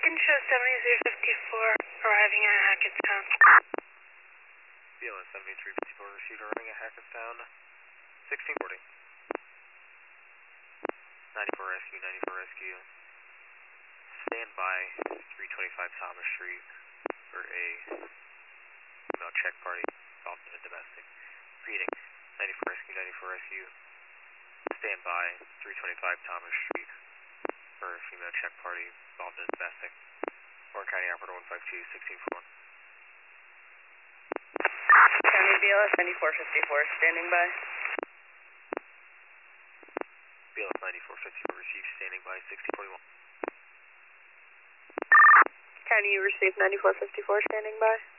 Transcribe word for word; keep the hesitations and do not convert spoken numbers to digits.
Can show seventy-three fifty-four arriving at Hackettstown. B L S seventy-three fifty-four received arriving at Hackettstown. sixteen forty. ninety-four rescue, ninety-four rescue. Stand by three twenty-five Thomas Street for a female check party involved in a domestic. Repeating, ninety-four rescue, ninety-four rescue. Stand by three twenty-five Thomas Street for a female check party involved in a domestic. Warren County Operator one five two, sixteen four one. County B L S ninety-four fifty-four, standing by. B L S ninety-four fifty-four received, standing by, sixteen forty-one. County, you received ninety-four fifty-four, standing by.